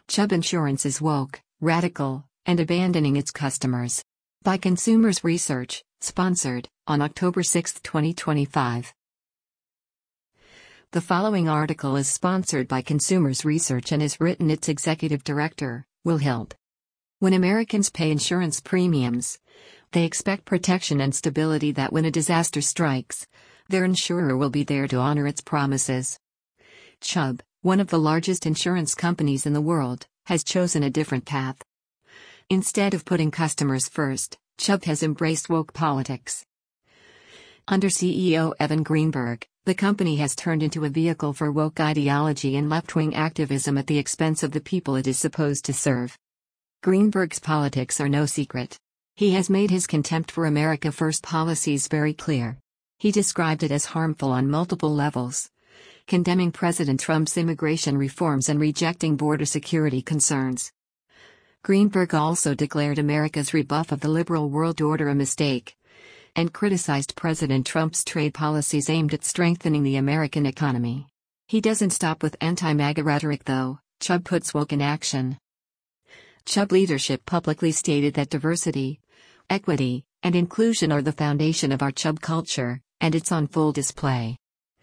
Chubb Insurance is woke, radical, and abandoning its customers. By Consumers Research, sponsored, on October 6, 2025. The following article is sponsored by Consumers Research and is written its executive director, Will Hilt. When Americans pay insurance premiums, they expect protection and stability that when a disaster strikes, their insurer will be there to honor its promises. Chubb, one of the largest insurance companies in the world, has chosen a different path. Instead of putting customers first, Chubb has embraced woke politics. Under CEO Evan Greenberg, the company has turned into a vehicle for woke ideology and left-wing activism at the expense of the people it is supposed to serve. Greenberg's politics are no secret. He has made his contempt for America First policies very clear. He described it as harmful on multiple levels, condemning President Trump's immigration reforms and rejecting border security concerns. Greenberg also declared America's rebuff of the liberal world order a mistake, and criticized President Trump's trade policies aimed at strengthening the American economy. He doesn't stop with anti-MAGA rhetoric though. Chubb puts woke in action. Chubb leadership publicly stated that diversity, equity, and inclusion are the foundation of our Chubb culture, and it's on full display.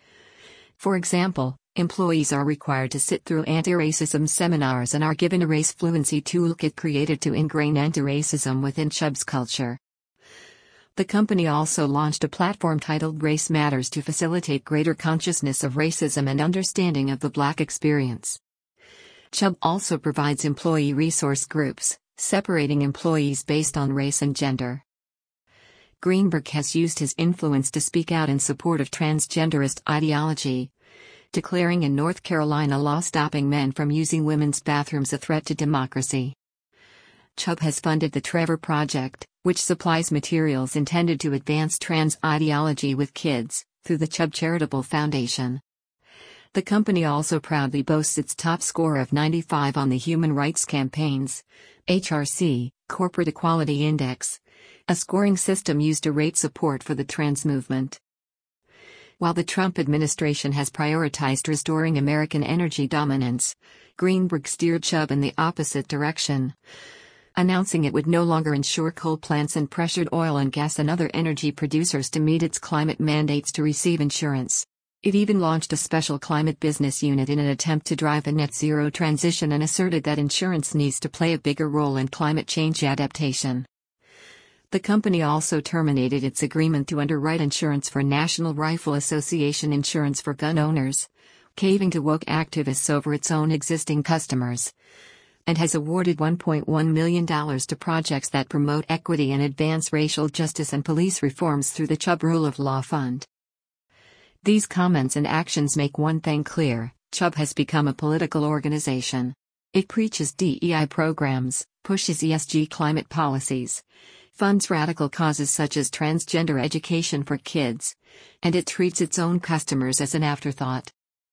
For example, employees are required to sit through anti-racism seminars and are given a race fluency toolkit created to ingrain anti-racism within Chubb's culture. The company also launched a platform titled Race Matters to facilitate greater consciousness of racism and understanding of the Black experience. Chubb also provides employee resource groups, separating employees based on race and gender. Greenberg has used his influence to speak out in support of transgenderist ideology, declaring in North Carolina law stopping men from using women's bathrooms a threat to democracy. Chubb has funded the Trevor Project, which supplies materials intended to advance trans ideology with kids, through the Chubb Charitable Foundation. The company also proudly boasts its top score of 95 on the Human Rights Campaign's HRC Corporate Equality Index, a scoring system used to rate support for the trans movement. While the Trump administration has prioritized restoring American energy dominance, Greenberg steered Chubb in the opposite direction, announcing it would no longer insure coal plants and pressured oil and gas and other energy producers to meet its climate mandates to receive insurance. It even launched a special climate business unit in an attempt to drive a net zero transition and asserted that insurance needs to play a bigger role in climate change adaptation. The company also terminated its agreement to underwrite insurance for National Rifle Association insurance for gun owners, caving to woke activists over its own existing customers, and has awarded $1.1 million to projects that promote equity and advance racial justice and police reforms through the Chubb Rule of Law Fund. These comments and actions make one thing clear: Chubb has become a political organization. It preaches DEI programs, pushes ESG climate policies, funds radical causes such as transgender education for kids, and it treats its own customers as an afterthought.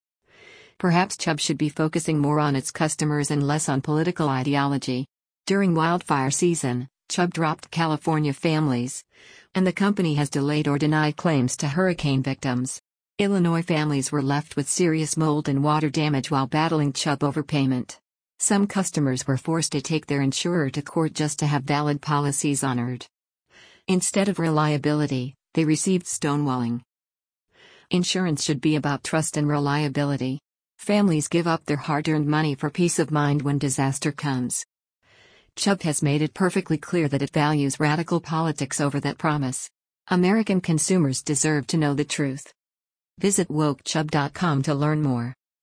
Perhaps Chubb should be focusing more on its customers and less on political ideology. During wildfire season, Chubb dropped California families, and the company has delayed or denied claims to hurricane victims. Illinois families were left with serious mold and water damage while battling Chubb overpayment. Some customers were forced to take their insurer to court just to have valid policies honored. Instead of reliability, they received stonewalling. Insurance should be about trust and reliability. Families give up their hard-earned money for peace of mind when disaster comes. Chubb has made it perfectly clear that it values radical politics over that promise. American consumers deserve to know the truth. Visit wokechubb.com to learn more.